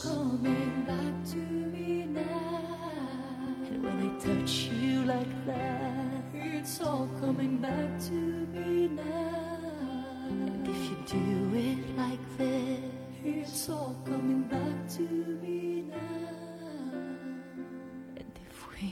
coming back to me now. And when I touch you like that, it's all coming back to me now. And if you do it like this, it's all coming back to me now. And if we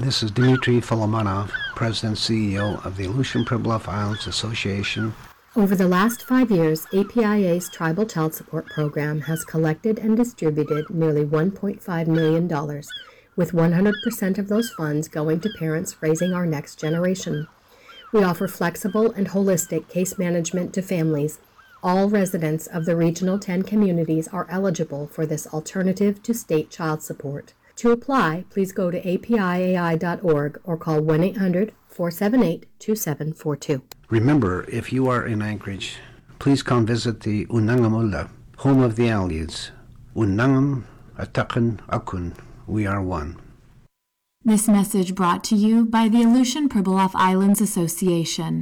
This is Dmitry Filomonov, President CEO of the Aleutian Pribilof Islands Association. Over the last 5 years, APIA's Tribal Child Support Program has collected and distributed nearly $1.5 million, with 100% of those funds going to parents raising our next generation. We offer flexible and holistic case management to families. All residents of the Regional 10 communities are eligible for this alternative to state child support. To apply, please go to apiai.org or call 1-800-478-2742. Remember, if you are in Anchorage, please come visit the Unangamula, home of the Aleutians. Unangam, Atakan, Akun, we are one. This message brought to you by the Aleutian Pribilof Islands Association.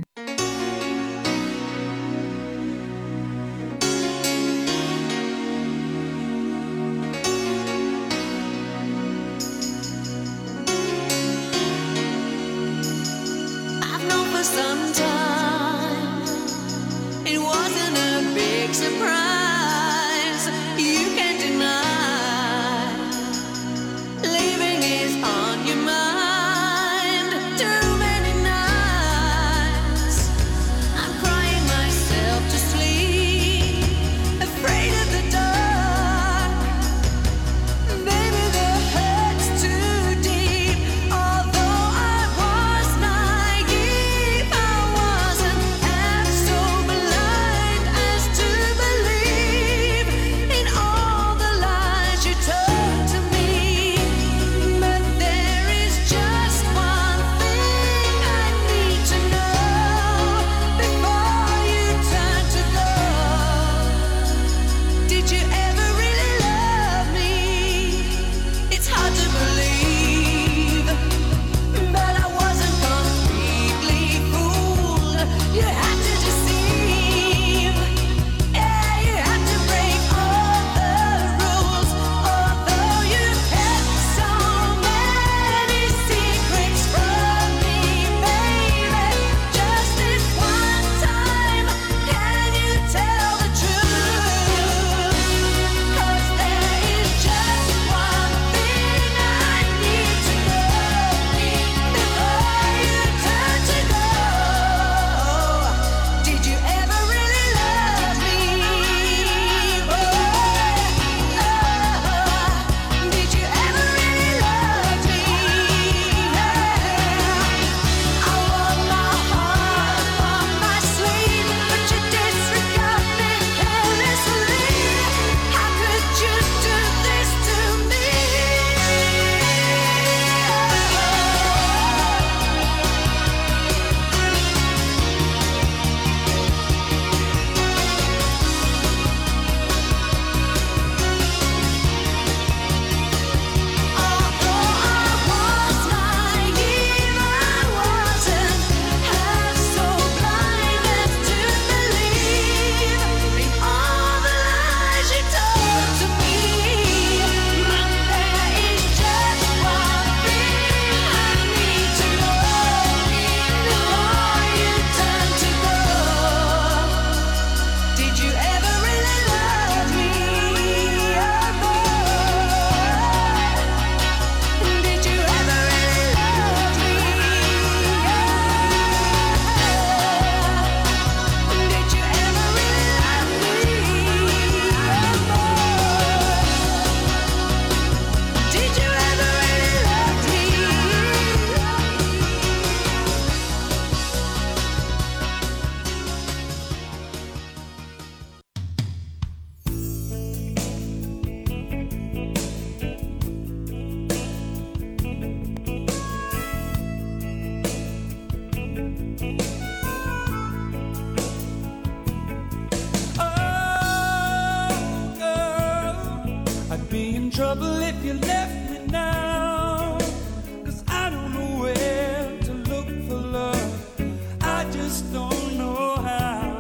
Trouble if you left me now, 'cause I don't know where to look for love. I just don't know how.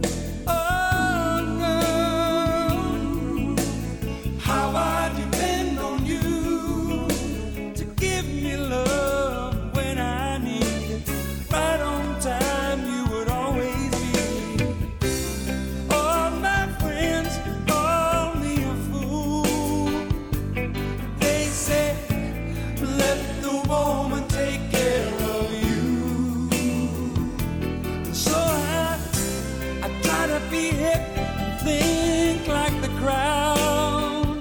Oh no, how I depend on you to give me love when I need it. Right on time, you would always be. All my friends call me a fool. They say think like the crowd,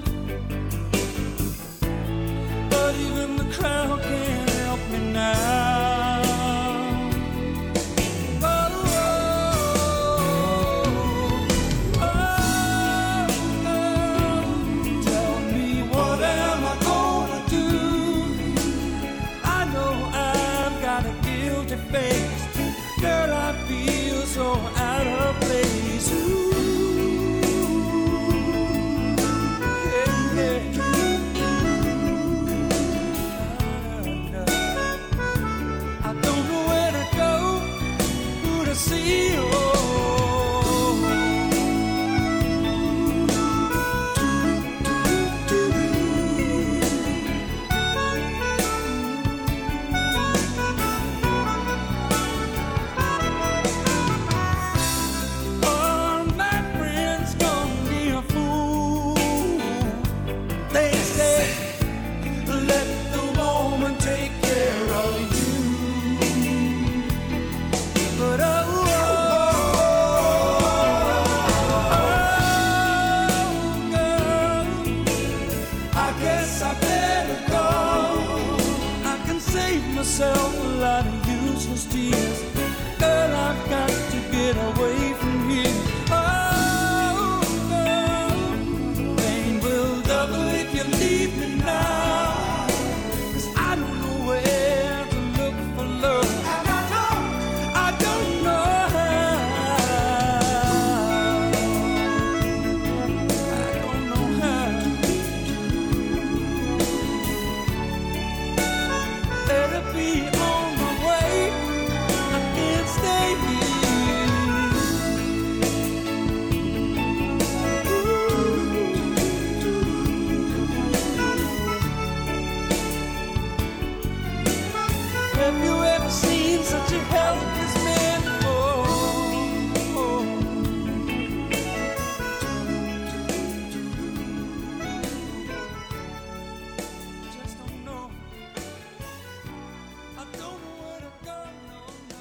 but even the crowd can't help me now. Tell me, what am I gonna do? I know I've got a guilty face. Girl, I feel so out of place. Ooh, yeah, yeah. I don't know where to go, who to see. Myself a lot of useless tears. Girl, I've got to get away from here. Oh, girl, pain will double if you leave me now. 'Cause I don't know where to look for love, and I don't know how. I don't know how. Better be on my way. I can't stay here. Have you ever seen such a helpless man before? Just don't know. I don't know where to go, no, no.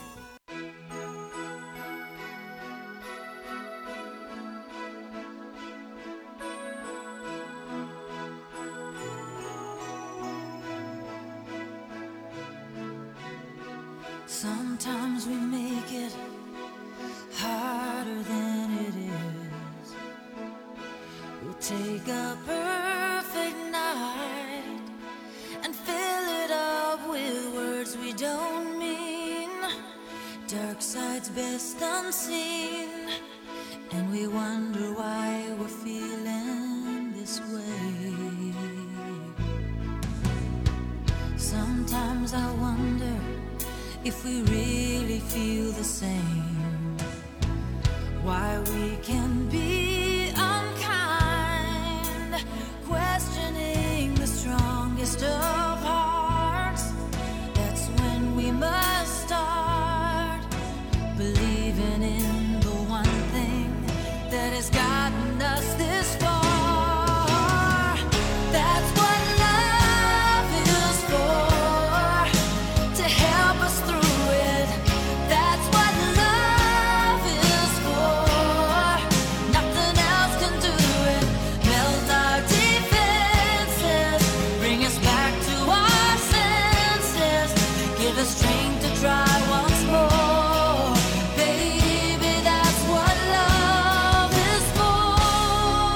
Sometimes we make it harder than it is. We'll take a perfect night and fill it up with words we don't mean. Dark sides best unseen, and we wonder why we're feeling this way. Sometimes I wonder if we really feel the same, why we can be unkind, questioning the strongest of hearts. That's when we must start believing in the one thing that has gotten us this far. That's what love is for, to help us through it. That's what love is for. Nothing else can do it. Melt our defenses, bring us back to our senses, give us strength to try once more. Baby, that's what love is for.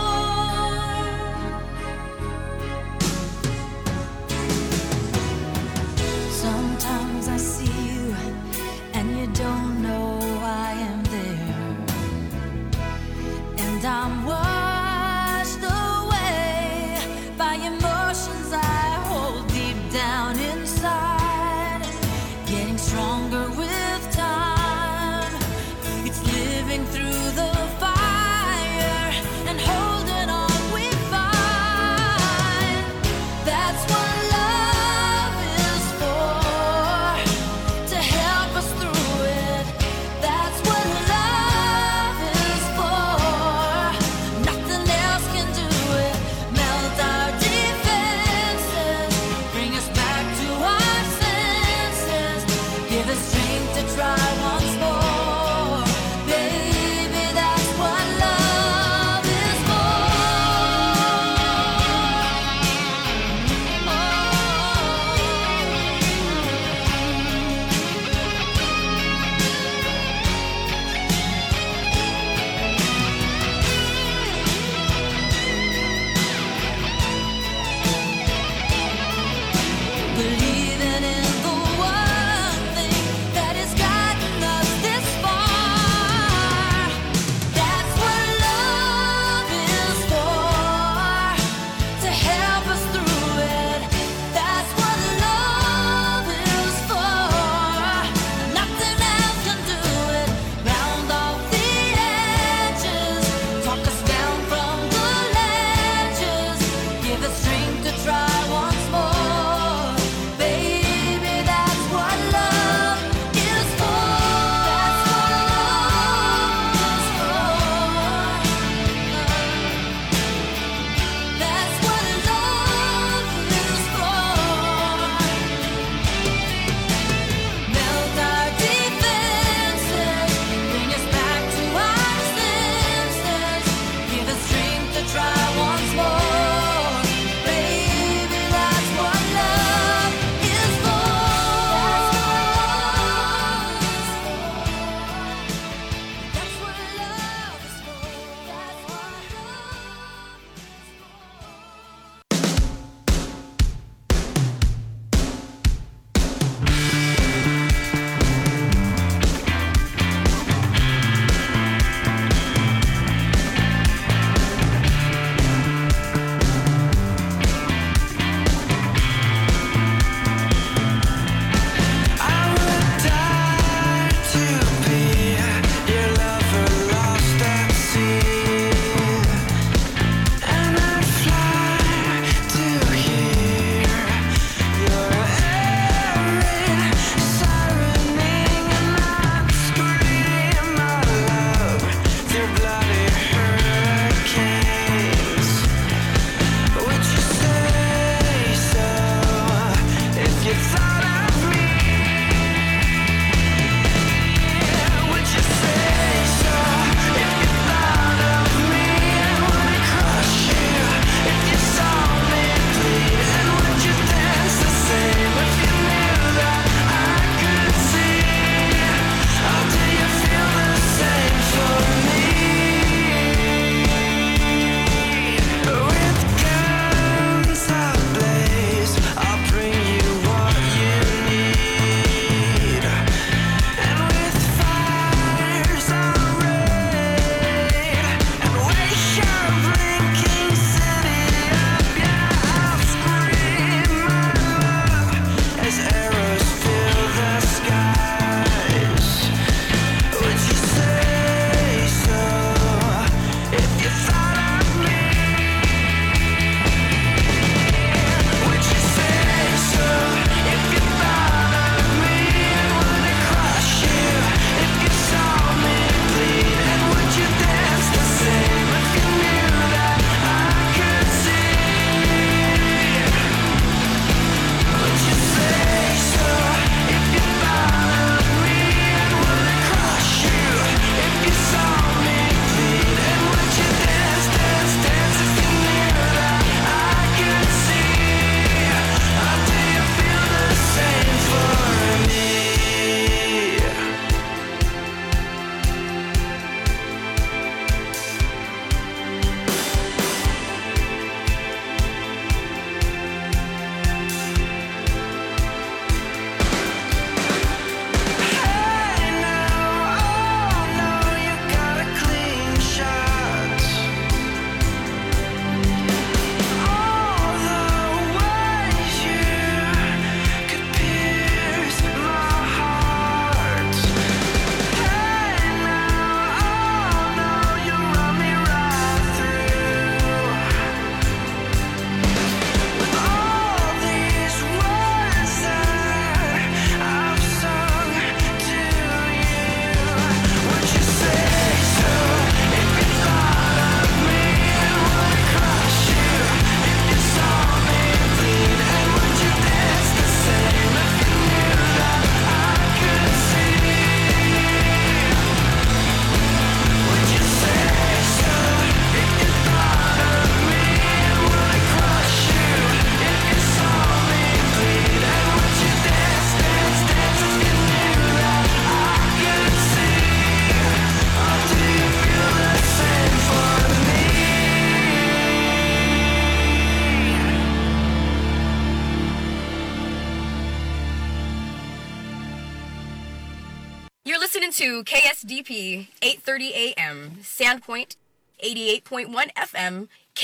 Listen to KSDP 8:30 a.m. Sandpoint 88.1 FM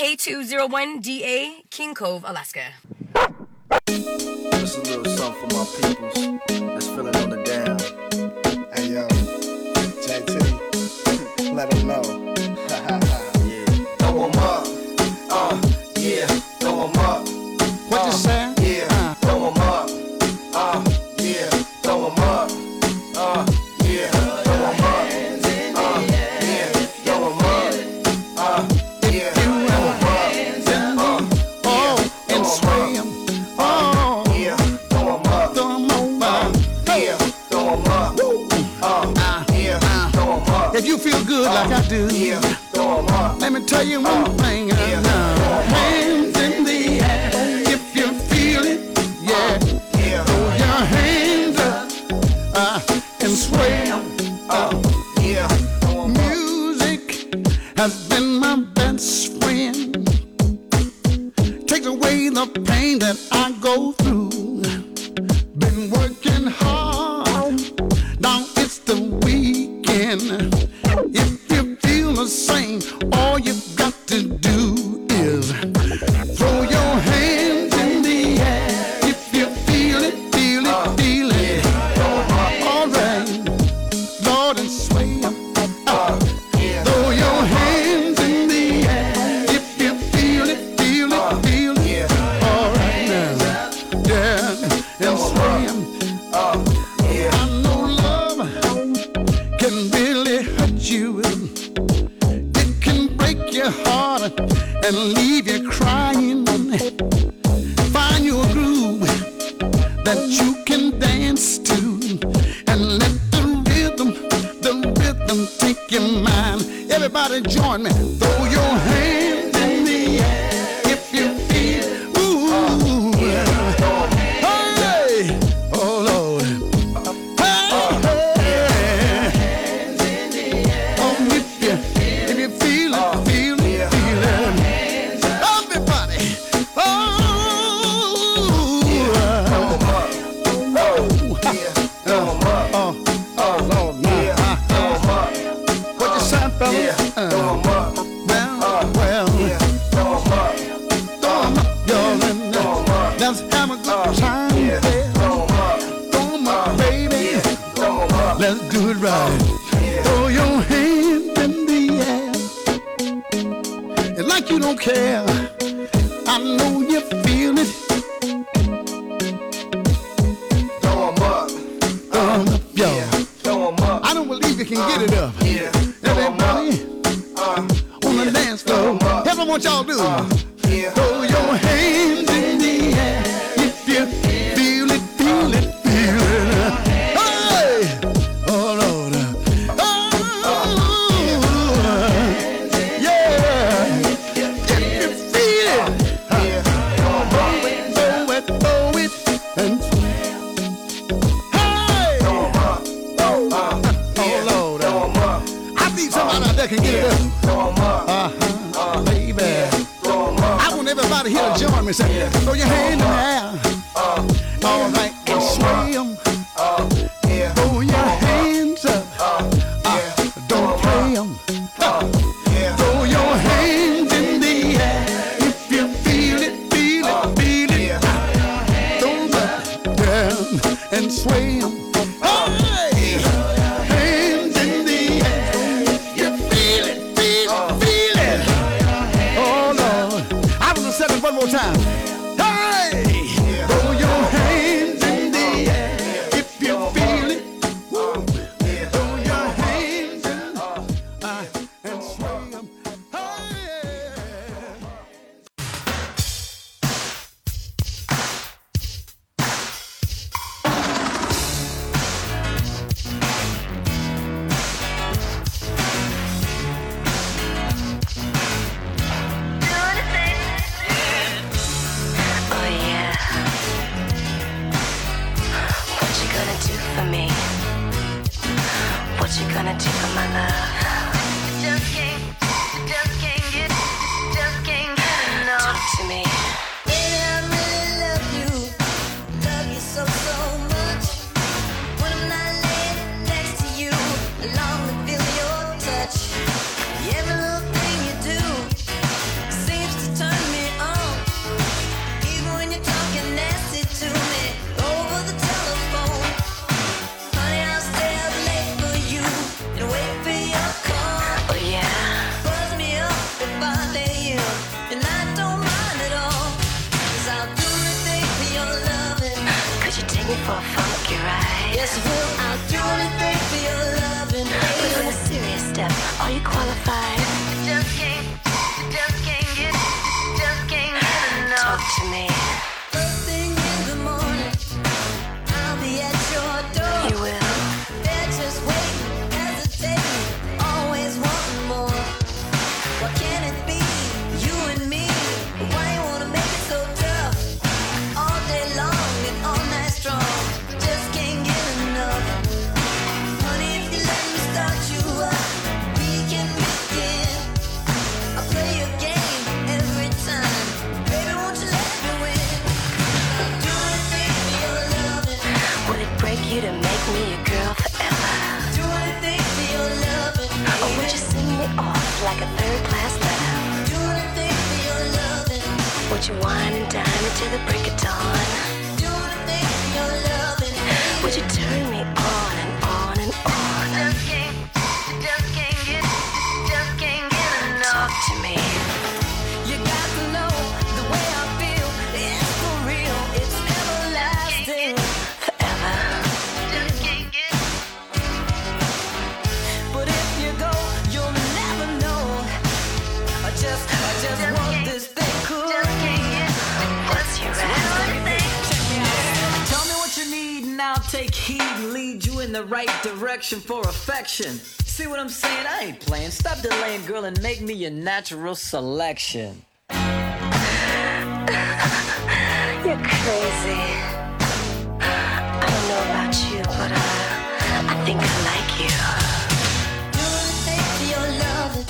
K201DA King Cove, Alaska. This is a little something for my peoples that's feeling on the down. Hey yo, JT, let them know. Yeah, throw 'em up. Yeah, throw 'em up. What you say? Yeah, throw 'em up. Yeah, throw 'em up. Yeah, throw 'em up. Yeah, throw 'em up. Yeah, throw 'em up. Oh, and sway 'em. Oh, yeah, throw 'em up. throw 'em over. Yeah, throw 'em up. Yeah, throw 'em up. If you feel good like I do, Yeah, throw 'em up. let me tell you one thing. Hands in the air if you feel it. Yeah, Yeah, throw your hands up and sway 'em. yeah, throw 'em up. Music has been my best friend. Takes away the pain that I go through. Been working hard, now it's the weekend. If you feel the same, all you've got to do is throw your hands in the air. If you feel it, feel it, feel it. All right, Lord, and sway 'em. Throw your hands in the air. If you feel it, feel it, feel it. All right now, yeah, and sway 'em. I know love can really hurt you. It can break your heart and leave you crying. Find your groove that you can dance to and let the rhythm take your mind. Everybody join me. Throw your hands in the air if you feel. Ooh, hey, oh Lord. Hey, oh, if you feel it, feel it, feel it. Everybody, oh, Lord, what you say, fella? Well, throw 'em up, y'all, and let's have a good time. Throw 'em up, baby. Let's do it right. Throw your hands in the air. And like you don't care, I know you feel it. Throw 'em up. Throw 'em up, y'all. Throw 'em up. I don't believe you can get it up. Yeah, throw 'em up. Everybody on the dance floor. Here's what y'all do. Yeah, Throw your hands in the air if you feel it, feel it, feel it. Hey! Oh, Lord. Oh, yeah. If you feel it, throw it, and hey! Oh, Lord. I need somebody out there can get it up. Baby. I want everybody here to join me. Say, throw your hand in the air. All right, and sway 'em. Throw your hands up. Don't play 'em. Throw your hands in the air. If you feel it, feel it, feel it. Throw them down and sway 'em. Hey! Hands in the air. If you feel it, feel it, feel it. Oh, Lord. I was gonna say it one more time. Hey! Throw your hands in the air. If you feel it. Throw your hands in and sway 'em. Hey! Oh yeah. What you gonna do for me? What you gonna do for my love? Just can't get enough. Talk to me. Baby, I really love you so much. When I'm not laying next to you, Yes, will I'll do anything for your loving. But on a serious step, are you qualified? Just can't get enough. Talk to me. First thing in the morning, I'll be at your door. You will. They're just waiting, hesitating, always wanting more. What can it be? You and me. Why you wanna make it so tough? All day long and all night strong. Just can't get enough. Honey, if you let me start you up, we can begin. I'll play your game every time. Baby, won't you let me win? I'll do anything for your loving. Would it break you to make me your girl forever? Do anything for your loving. Or would you sing me off like a third-class letter? Do anything for your loving. Would you wine and dine until the break of dawn? Do anything for your loving. Would you turn me on and on and on? Just can't get enough. Talk to me. You got to know the way I feel. It's for real. It's everlasting. Forever. Just can't get. But if you go, you'll never know. I just want this thing cool. What's your answer? Tell me what you need and I'll take heed and lead you in the right direction for affection. See what I'm saying? I ain't playing. Stop delaying, girl, and make me your natural selection. You're crazy. I don't know about you, but I think I like you. Do anything for your loving.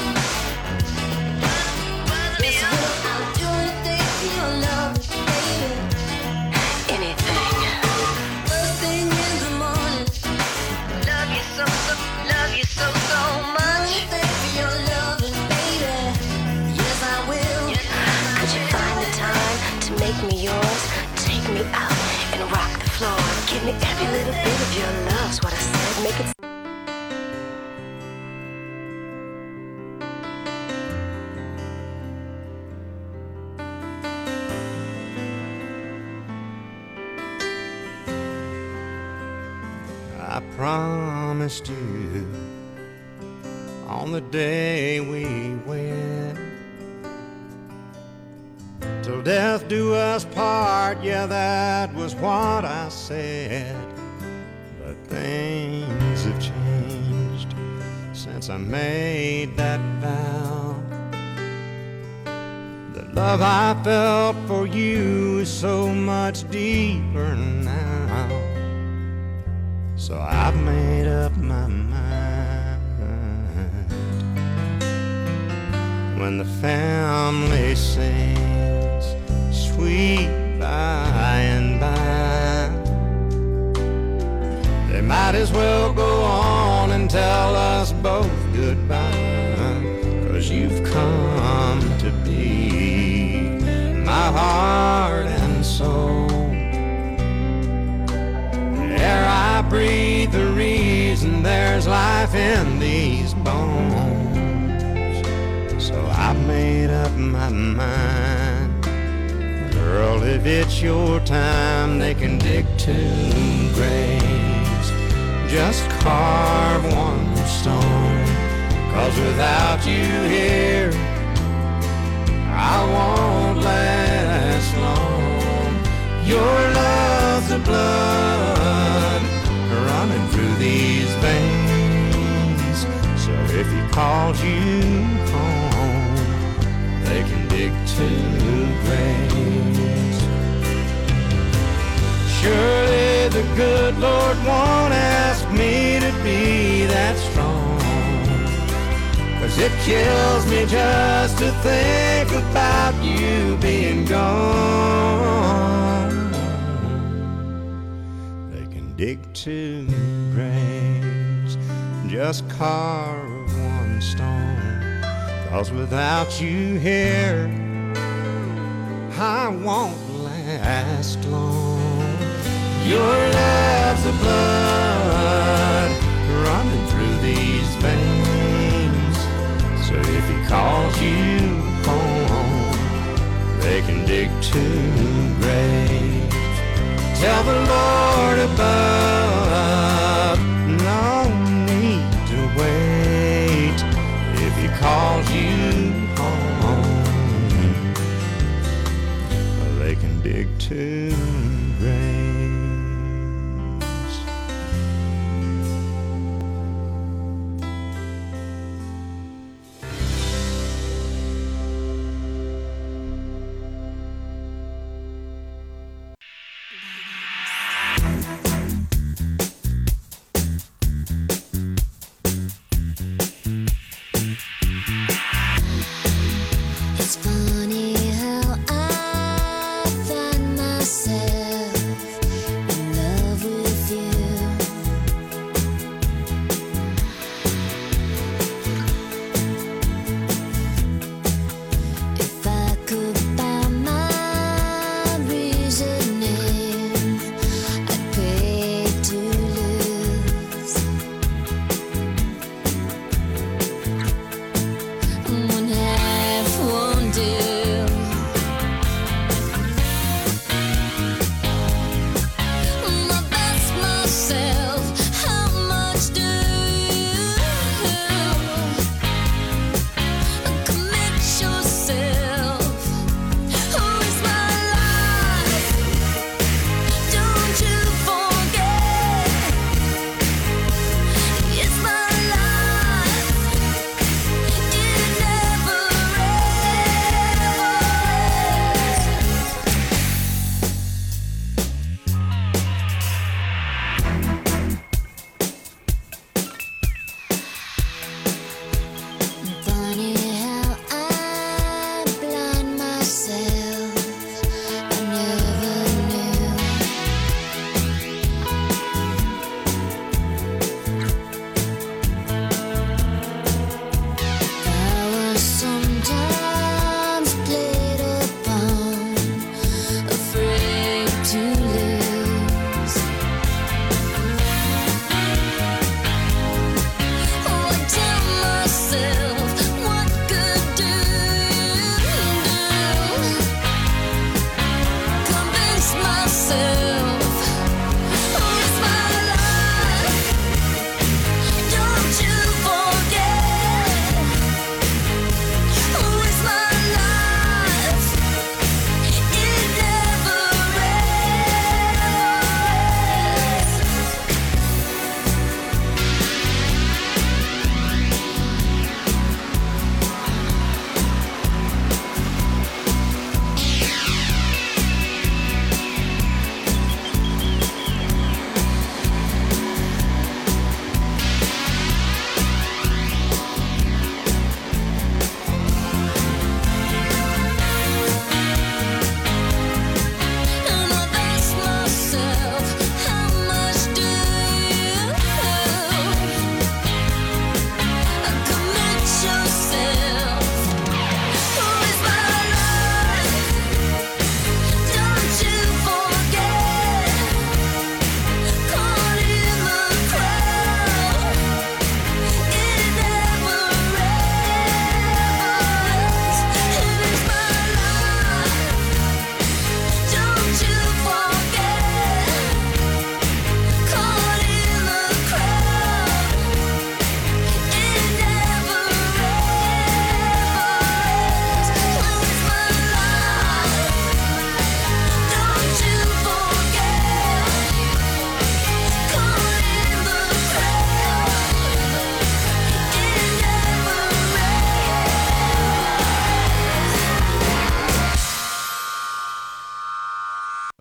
Yes, I'll do anything for your loving, baby. Anything. First thing in the morning. Love you so much. Do anything for your loving, baby. Yes, I will. Could you find the time to make me yours? Take me out and rock the floor. Give me every little bit of your love's what I said. Make it. I promised you on the day we wed, till death do us part, yeah, that was what I said. But things have changed since I made that vow. The love I felt for you is so much deeper now. So I've made up my mind. When the family sings sweet by and by, they might as well go on and tell us both goodbye. 'Cause you've come to be my heart and soul. Air I breathe, the reason there's life in these bones. So I've made up my mind. Girl, if it's your time, they can dig 2 graves. Just carve 1 stone. 'Cause without you here, I won't last long. Your love's the blood running through these veins. So if he calls you home, they can dig 2 graves. Surely the good Lord won't ask me to be that strong, 'cause it kills me just to think about you being gone. They can dig 2 graves, just carve 1 stone. 'Cause without you here, I won't last long. Your love's the blood running through these veins. So if he calls you home, they can dig 2 graves. Tell the Lord above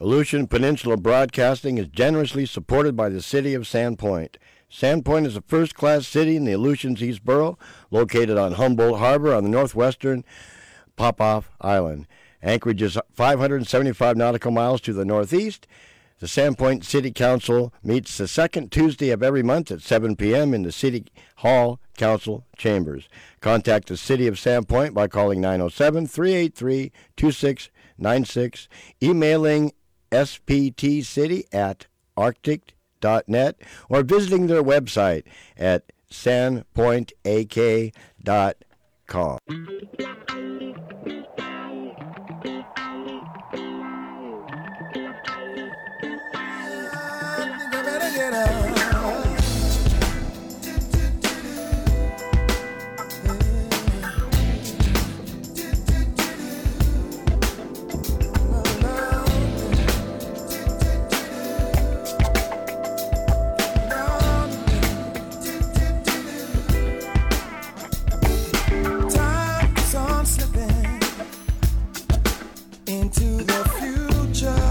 Aleutian Peninsula Broadcasting is generously supported by the City of Sandpoint. Sandpoint is a first-class city in the Aleutians East Borough, located on Humboldt Harbor on the northwestern Popoff Island. Anchorage is 575 nautical miles to the northeast. The Sandpoint City Council meets the second Tuesday of every month at 7 p.m. in the City Hall Council Chambers. Contact the City of Sandpoint by calling 907-383-2696, emailing sptcity@arctic.net, or visiting their website at sandpointak.com. Into the future,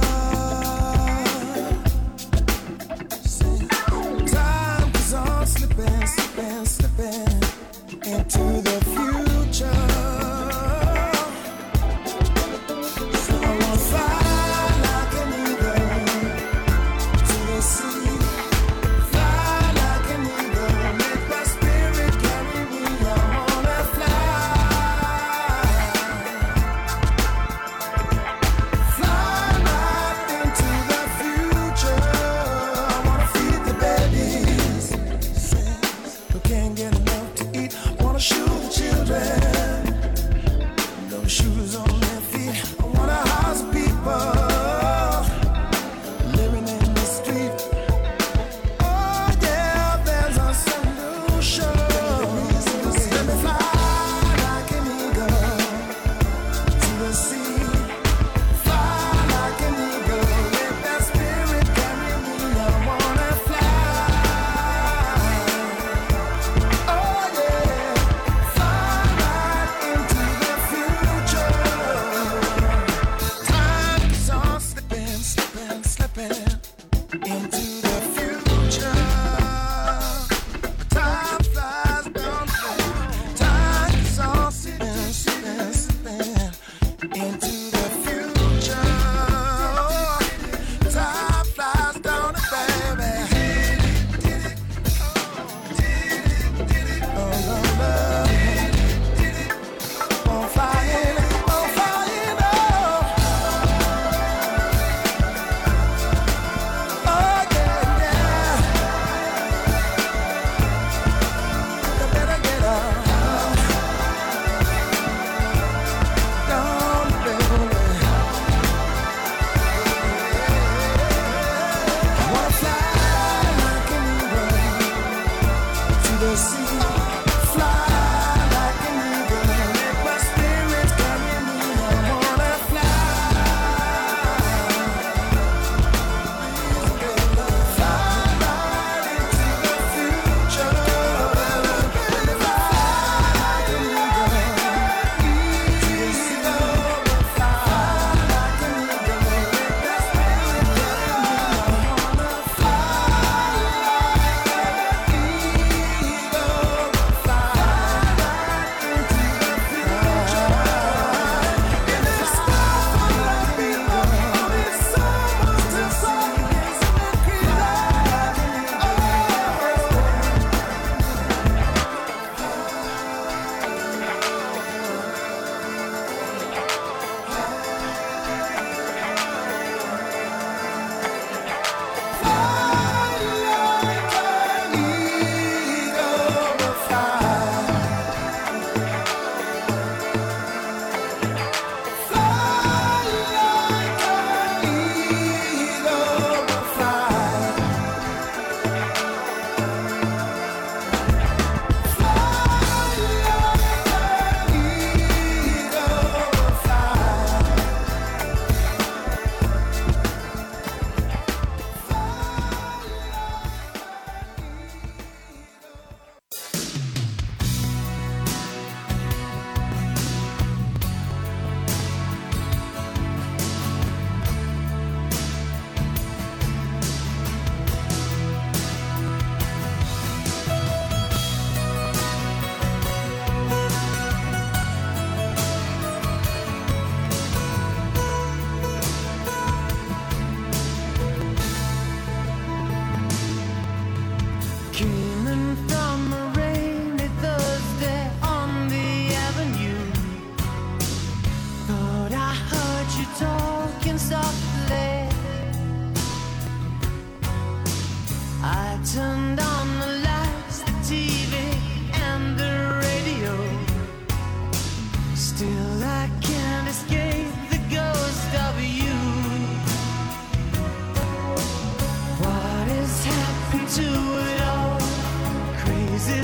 time is on slipping, slipping, slipping into the future. So I wanna fly like an eagle to the sea, fly like an eagle, let my spirit carry me. I wanna fly. Shoot the children, no shoes on their feet. I want a house of people living in the street. Oh yeah, there's a solution. Let me fly like an eagle to the sea. Fly like an eagle, let that spirit carry me. I wanna fly. Oh yeah.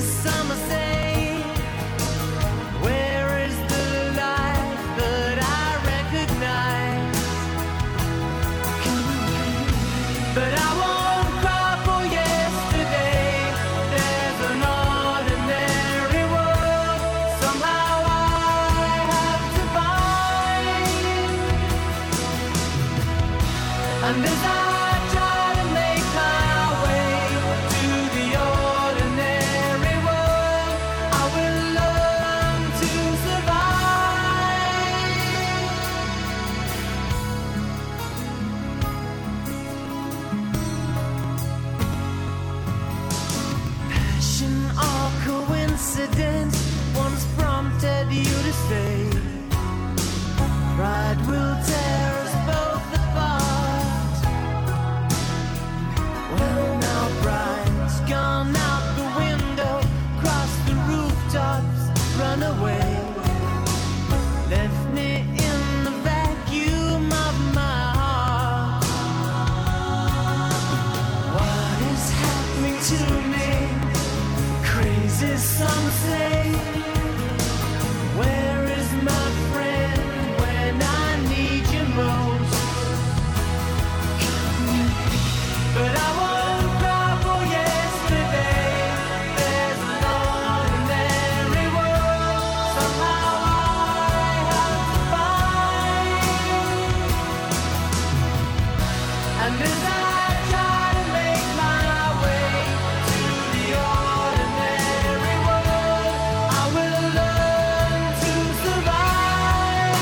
some say, where is the life that I recognize? But I won't cry for yesterday. There's an ordinary world somehow I have to find. And as I try to make my way to the ordinary world, I will learn to survive. Passion or coincidence once prompted you to say, pride will tear us both apart. Well, now pride's gone out the window, cross the rooftops, run away, left me in the vacuum of my heart. What is happening to me? Crazy, some say. Where is my friend when I need you most? But I won't cry for yesterday. There's an ordinary world somehow I have to find. And as I try to make my way to the ordinary world, I will learn to survive.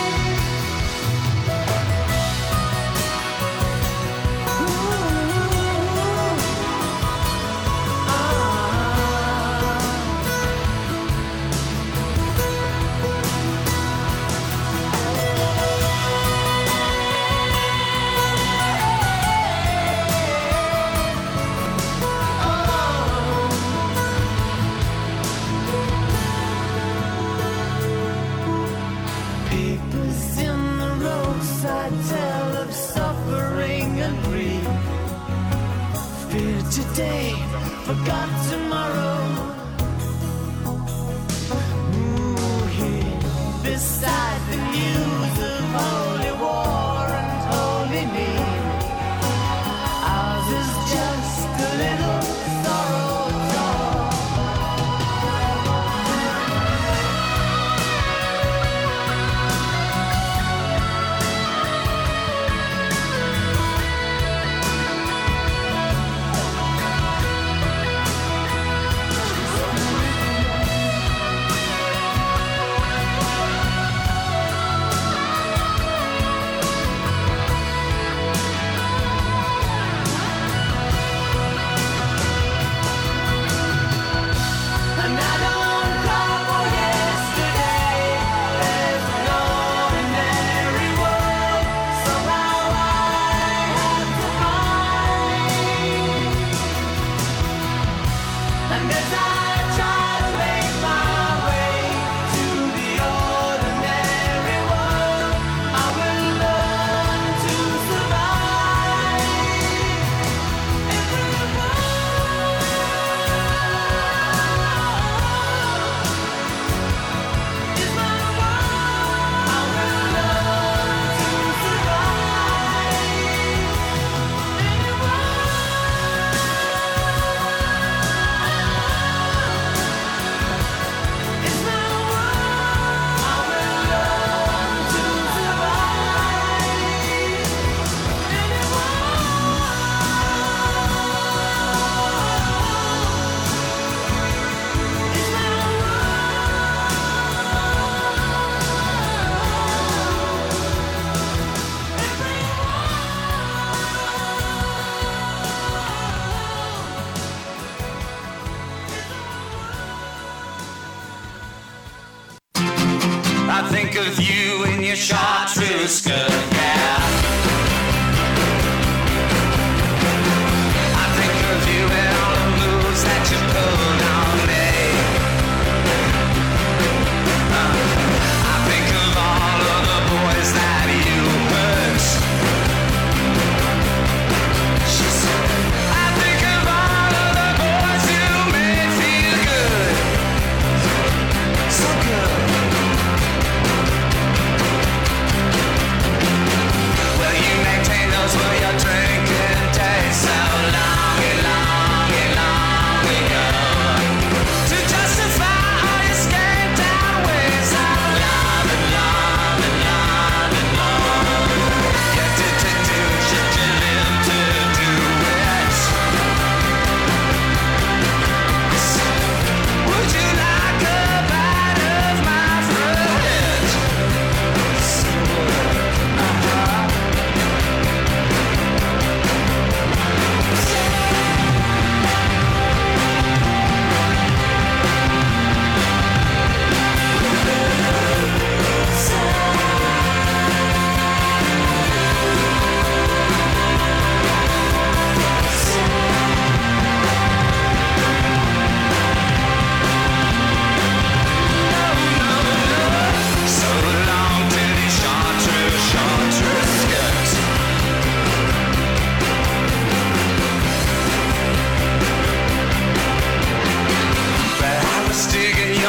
Papers in the roadside tell of suffering and grief. Fear today, forgot tomorrow. Ooh, here beside the news of holy war and holy need, ours is just a little sorrow talk. And I don't cry for yesterday. There's an ordinary world somehow I have to find. And as I try to make my way to the ordinary world, I will learn to survive. I think of you in your chartreuse skirt, yeah. I think of you and all the moves that you pulled on me. I think of all of the boys that you hurt. She said, I think of all of the boys you made feel good.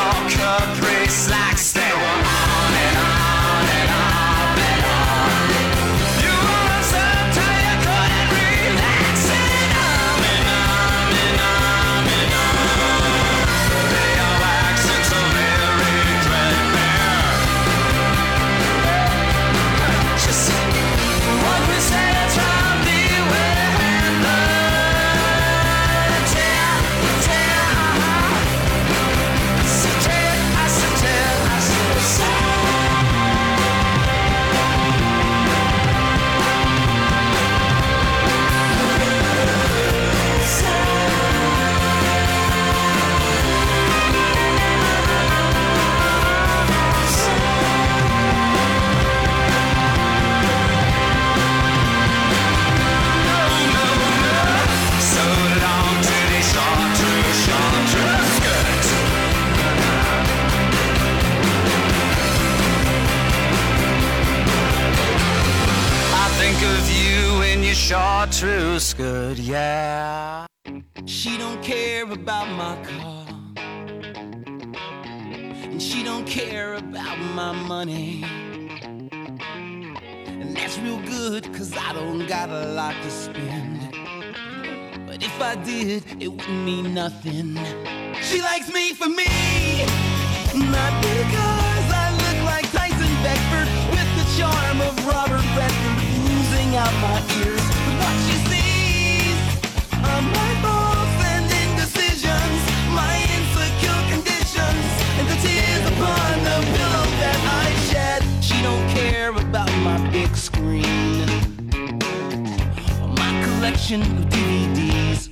all caprice like stay on and on and on and on. You were so tired you couldn't relax and on and on and on and on. They are waxing so very threadbare. Just what we said is from the way to handle. So long to the chartreuse skirt. I think of you in your chartreuse skirt, yeah. She don't care about my car, and she don't care about my money. And that's real good, cause I don't got a lot to spend. But if I did, it wouldn't mean nothing. She likes me for me, not because I look like Tyson Beckford with the charm of Robert Redford oozing out my ears. But what she sees are my faults and indecisions, my insecure conditions, and the tears upon the pillow that I shed. She don't care about my big screen or my collection of DVDs.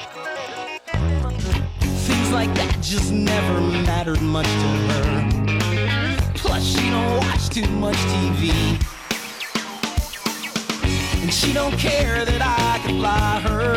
Things like that just never mattered much to her. Plus she don't watch too much TV, and she don't care that I can fly her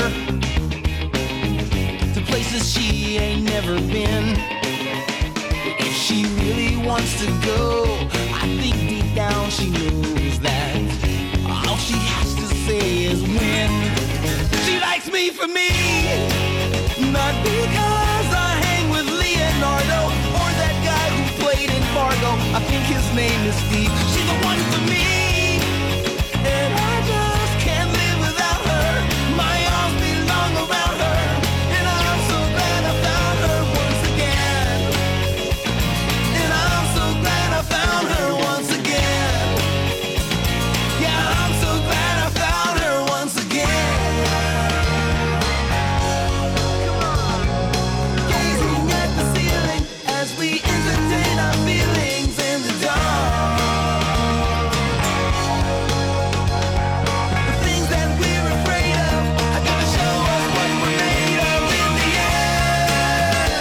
to places she ain't never been. If she really wants to go, I think deep down she knows that all she has to say is when. She likes me for me, not because I hang with Leonardo or that guy who played in Fargo. I think his name is Steve. She's the one for me, and I just can't live without her. My arms belong around her, and I'm so glad I found her once again. And I'm so glad I found her once again. Yeah, I'm so glad I found her once again. Gazing at the ceiling as we entertain our feelings in the dark. The things that we're afraid of are gonna show us what we're made of in the end.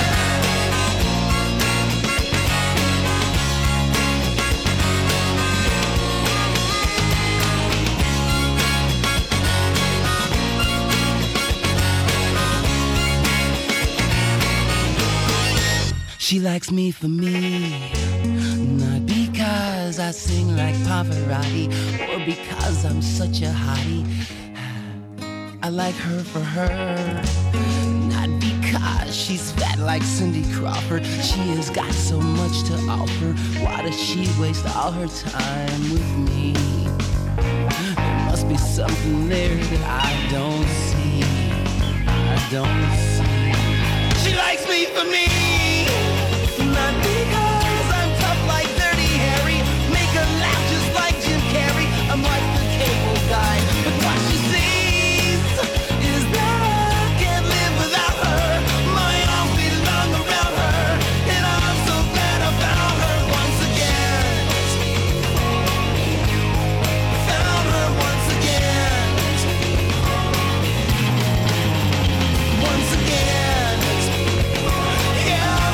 She likes me for me, not because I sing like Pavarotti or because I'm such a hottie. I like her for her, not because she's fat like Cindy Crawford. She has got so much to offer. Why does she waste all her time with me? There must be something there that I don't see. I don't see. She likes me for me, not because I'm tough like Dirty Harry, make her laugh just like Jim Carrey. I'm like the cable guy, but what she sees is that I can't live without her. My arms belong around her, and I'm so glad I found her once again. Found her once again. Once again. Yeah.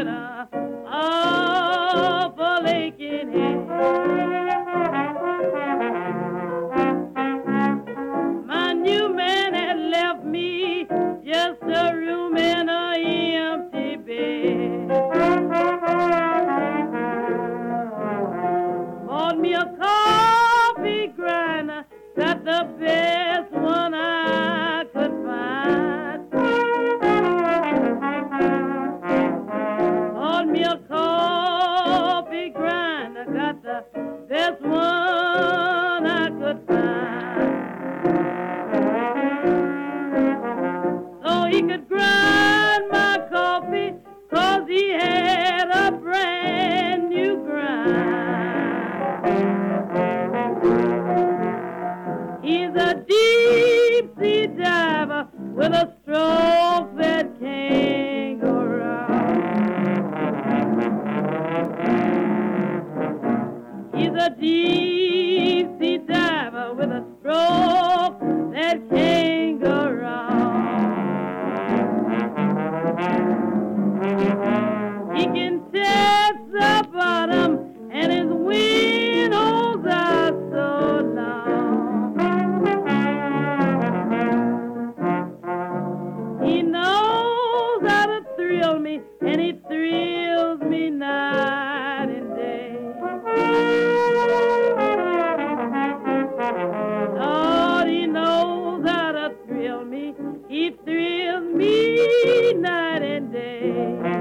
better off a lake in here. My new man had left me just a room and a empty bed. Bought me a coffee grinder, got the best one I could find. Bought me a coffee grinder, got the best one I could find. So he could grind my coffee, 'cause he had a brand new grind. He's a deep sea diver with a stroke that can't go wrong. He's a deep sea diver with a stroke that can't go wrong. He can test the bottom and his windows are so long. He knows how to thrill me, and he thrills me night and day. Lord, he knows how to thrill me, he thrills me night and day.